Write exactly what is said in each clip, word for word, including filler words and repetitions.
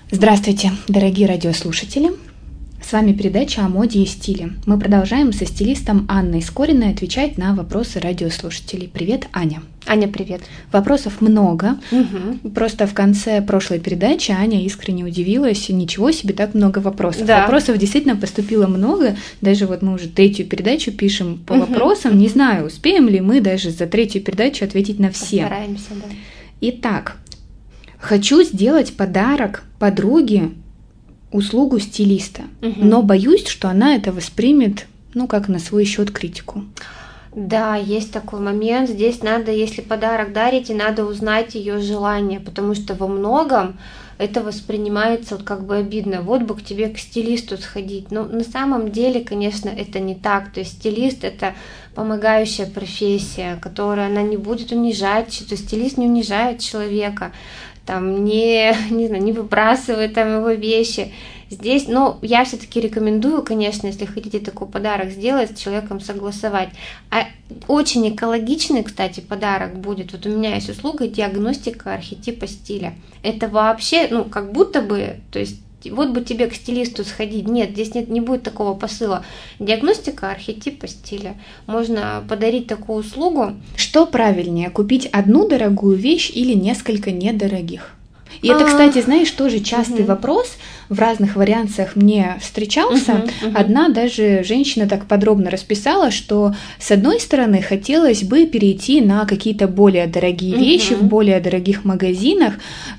Здравствуйте, дорогие радиослушатели! С вами передача о моде и стиле. Мы продолжаем со стилистом Анной Скориной отвечать на вопросы радиослушателей. Привет, Аня. Аня, привет. Вопросов много. Угу. Просто в конце прошлой передачи Аня искренне удивилась. Ничего себе, так много вопросов. Да. Вопросов действительно поступило много. Даже вот мы уже третью передачу пишем по угу. вопросам. Не знаю, успеем ли мы даже за третью передачу ответить на все. Постараемся, да. Итак, хочу сделать подарок подруге, услугу стилиста, угу. но боюсь, что она это воспримет, ну, как на свой счет критику. Да, есть такой момент. Здесь надо, если подарок дарите, надо узнать ее желание, потому что во многом это воспринимается вот как бы обидно. Вот бы к тебе к стилисту сходить. Но на самом деле, конечно, это не так. То есть стилист — это помогающая профессия, которая она не будет унижать. То есть стилист не унижает человека, там не, не знаю, не выбрасывает там его вещи. Здесь, ну, я все-таки рекомендую, конечно, если хотите такой подарок сделать, с человеком согласовать. А очень экологичный, кстати, подарок будет. Вот у меня есть услуга диагностика архетипа стиля. Это вообще, ну, как будто бы, то есть, вот бы тебе к стилисту сходить. Нет, здесь нет, не будет такого посыла. Диагностика архетипа стиля. Можно подарить такую услугу. Что правильнее, купить одну дорогую вещь или несколько недорогих? И это, А, кстати, знаешь, тоже частый угу. вопрос, в разных вариациях мне встречался. Угу, угу. Одна даже женщина так подробно расписала, что с одной стороны хотелось бы перейти на какие-то более дорогие угу. вещи в более дорогих магазинах,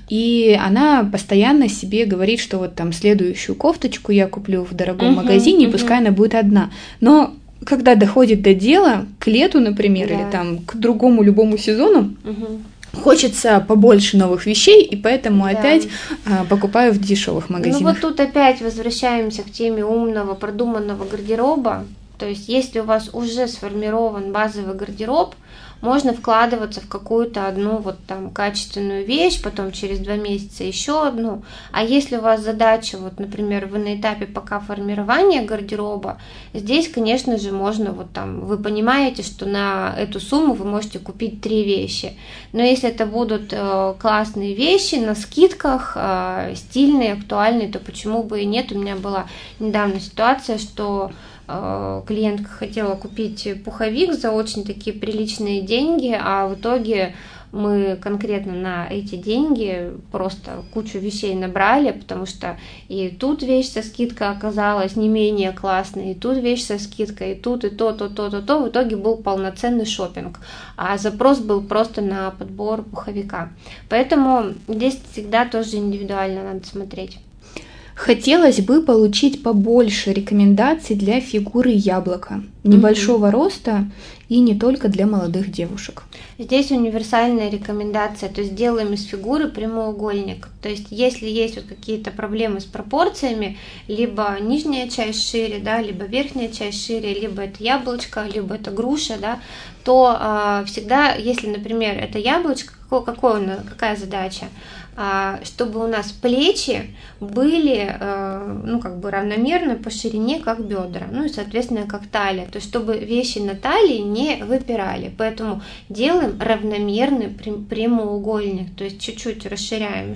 и она постоянно себе говорит, что вот там следующую кофточку я куплю в дорогом угу, магазине, угу. пускай она будет одна. Но когда доходит до дела, к лету, например, да. или там к другому любому сезону, угу. хочется побольше новых вещей, и поэтому да. опять а, покупаю в дешевых магазинах. Ну вот тут опять возвращаемся к теме умного, продуманного гардероба. То есть если у вас уже сформирован базовый гардероб, можно вкладываться в какую-то одну вот там качественную вещь, потом через два месяца еще одну. А если у вас задача, вот, например, вы на этапе пока формирования гардероба, здесь, конечно же, можно вот там, вы понимаете, что на эту сумму вы можете купить три вещи. Но если это будут э, классные вещи на скидках, э, стильные, актуальные, то почему бы и нет? У меня была недавно ситуация, что клиентка хотела купить пуховик за очень такие приличные деньги, а в итоге мы конкретно на эти деньги просто кучу вещей набрали, потому что и тут вещь со скидкой оказалась не менее классной, и тут вещь со скидкой, и тут, и то, то, то, то, то. В итоге был полноценный шопинг, а запрос был просто на подбор пуховика. Поэтому здесь всегда тоже индивидуально надо смотреть. Хотелось бы получить побольше рекомендаций для фигуры яблока, небольшого mm-hmm. роста и не только для молодых девушек. Здесь универсальная рекомендация, то есть делаем из фигуры прямоугольник. То есть если есть вот какие-то проблемы с пропорциями, либо нижняя часть шире, да, либо верхняя часть шире, либо это яблочко, либо это груша, да, то э, всегда, если, например, это яблочко, какой, какой, какая задача? Чтобы у нас плечи были, ну, как бы равномерно по ширине, как бедра, ну и, соответственно, как талия, то есть чтобы вещи на талии не выпирали, поэтому делаем равномерный прямоугольник, то есть чуть-чуть расширяем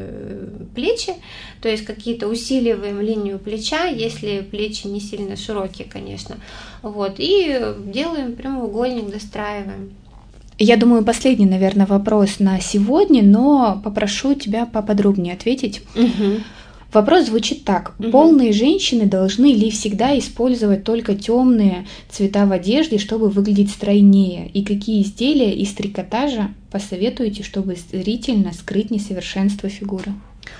плечи, то есть какие-то усиливаем линию плеча, если плечи не сильно широкие, конечно, вот, и делаем прямоугольник, достраиваем. Я думаю, последний, наверное, вопрос на сегодня, но попрошу тебя поподробнее ответить. Угу. Вопрос звучит так. Угу. Полные женщины должны ли всегда использовать только темные цвета в одежде, чтобы выглядеть стройнее? И какие изделия из трикотажа посоветуете, чтобы зрительно скрыть несовершенство фигуры?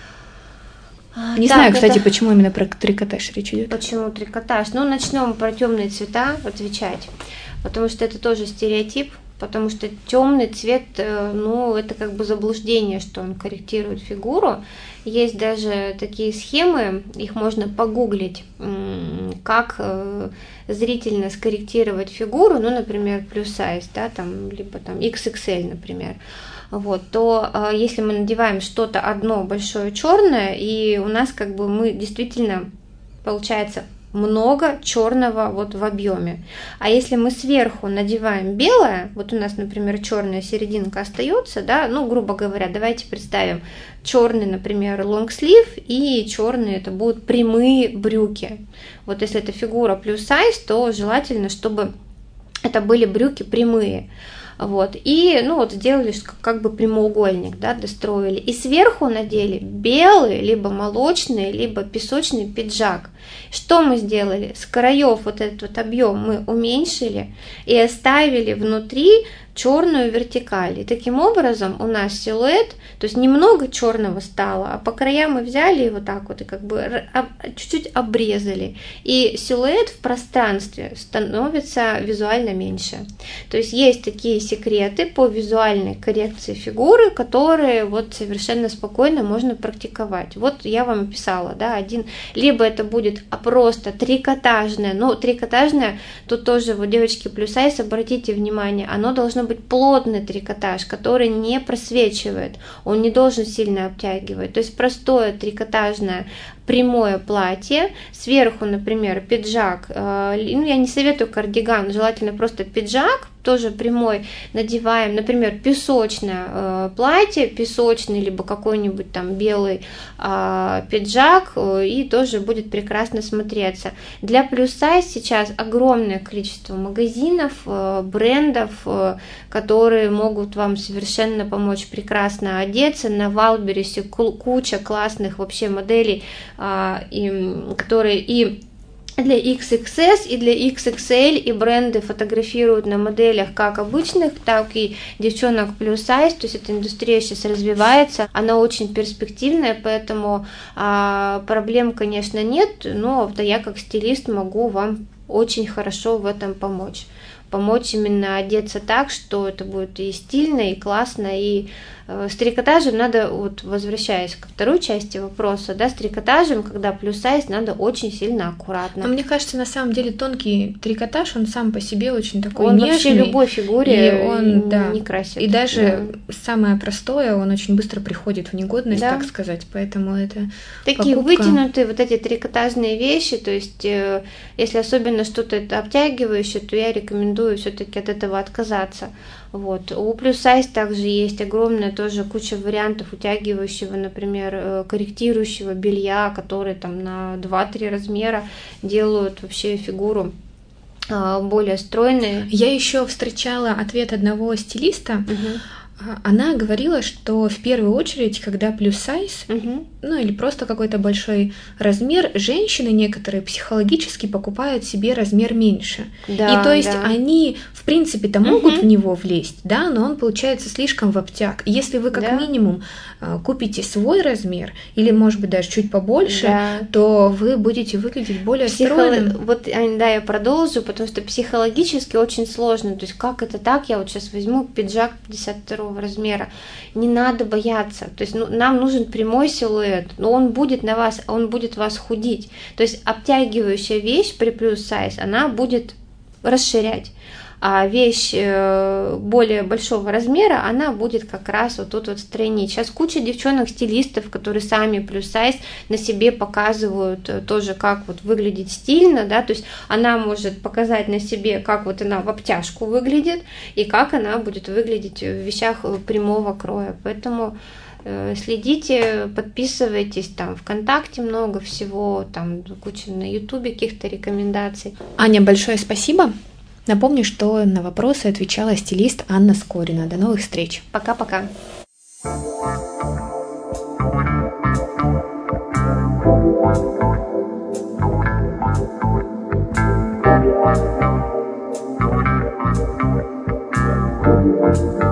Не так, знаю, кстати, это... почему именно про трикотаж речь идет. Почему трикотаж? Ну, начнем про темные цвета отвечать, потому что это тоже стереотип. Потому что темный цвет, ну, это как бы заблуждение, что он корректирует фигуру. Есть даже такие схемы, их можно погуглить, как зрительно скорректировать фигуру, ну, например, плюс сайз, да, там, либо там икс икс эль, например. Вот, то если мы надеваем что-то одно большое черное, и у нас как бы мы действительно, получается, много черного вот в объеме. А если мы сверху надеваем белое, вот у нас, например, черная серединка остается, да, ну, грубо говоря, давайте представим черный, например, лонгслив и черные это будут прямые брюки. Вот если это фигура плюс сайз, то желательно, чтобы это были брюки прямые. Вот, и, ну, вот сделали как бы прямоугольник, да, достроили. И сверху надели белый, либо молочный, либо песочный пиджак. Что мы сделали? С краев вот этот вот объем мы уменьшили и оставили внутри черную вертикаль. И таким образом у нас силуэт, то есть немного черного стало, а по краям мы взяли и вот так вот и как бы чуть-чуть обрезали. И силуэт в пространстве становится визуально меньше. То есть есть такие секреты по визуальной коррекции фигуры, которые вот совершенно спокойно можно практиковать. Вот я вам описала, да, один, либо это будет просто трикотажное, ну, трикотажное, тут тоже, вот, девочки, плюс сайз, обратите внимание, оно должно быть плотный трикотаж, который не просвечивает, он не должен сильно обтягивать, то есть простое трикотажное прямое платье, сверху, например, пиджак, э, ну, я не советую кардиган, желательно просто пиджак, тоже прямой, надеваем, например, песочное э, платье, песочный, либо какой-нибудь там белый э, пиджак, э, и тоже будет прекрасно смотреться. Для плюс сайз сейчас огромное количество магазинов, э, брендов, э, которые могут вам совершенно помочь прекрасно одеться. На Вайлдберрисе куча классных вообще моделей, э, и, которые и для икс икс эс и для икс икс эль, и бренды фотографируют на моделях как обычных, так и девчонок плюс сайз, то есть эта индустрия сейчас развивается, она очень перспективная, поэтому а, проблем, конечно, нет, но я как стилист могу вам очень хорошо в этом помочь. Помочь именно одеться так, что это будет и стильно, и классно, и э, с трикотажем надо, вот возвращаясь ко второй части вопроса, да, с трикотажем, когда плюс сайз, надо очень сильно аккуратно. Но мне кажется, на самом деле тонкий трикотаж, он сам по себе очень такой он нежный. Он вообще любой фигуре и он, не, да, не красит. И даже да. самое простое, он очень быстро приходит в негодность, да. так сказать, поэтому это такие покупка... вытянутые вот эти трикотажные вещи, то есть э, если особенно что-то это обтягивающее, то я рекомендую все-таки от этого отказаться. Вот. У плюс сайз также есть огромная тоже куча вариантов утягивающего, например, корректирующего белья, которые там на два-три размера делают вообще фигуру более стройной. Я еще встречала ответ одного стилиста. Угу. Она говорила, что в первую очередь, когда плюс сайз, угу. ну или просто какой-то большой размер, женщины некоторые психологически покупают себе размер меньше. Да, и то есть да. они, в принципе-то, могут угу. в него влезть, да, но он получается слишком в обтяг. Если вы как да. минимум купите свой размер, или, может быть, даже чуть побольше, да. то вы будете выглядеть более Психолог... стройным. Вот, да, я продолжу, потому что психологически очень сложно. То есть, как это так? Я вот сейчас возьму пиджак пятьдесят второго размера. Не надо бояться. То есть, ну, нам нужен прямой силуэт, но он будет на вас, он будет вас худить. То есть, обтягивающая вещь при плюс сайз, она будет расширять. А вещь более большого размера, она будет как раз вот тут вот стройнить. Сейчас куча девчонок-стилистов, которые сами плюс сайз на себе показывают тоже, как вот выглядит стильно, да, то есть она может показать на себе, как вот она в обтяжку выглядит и как она будет выглядеть в вещах прямого кроя. Поэтому следите, подписывайтесь, там ВКонтакте много всего, там куча на Ютубе каких-то рекомендаций. Аня, большое спасибо. Напомню, что на вопросы отвечала стилист Анна Скорина. До новых встреч. Пока-пока. Thank you.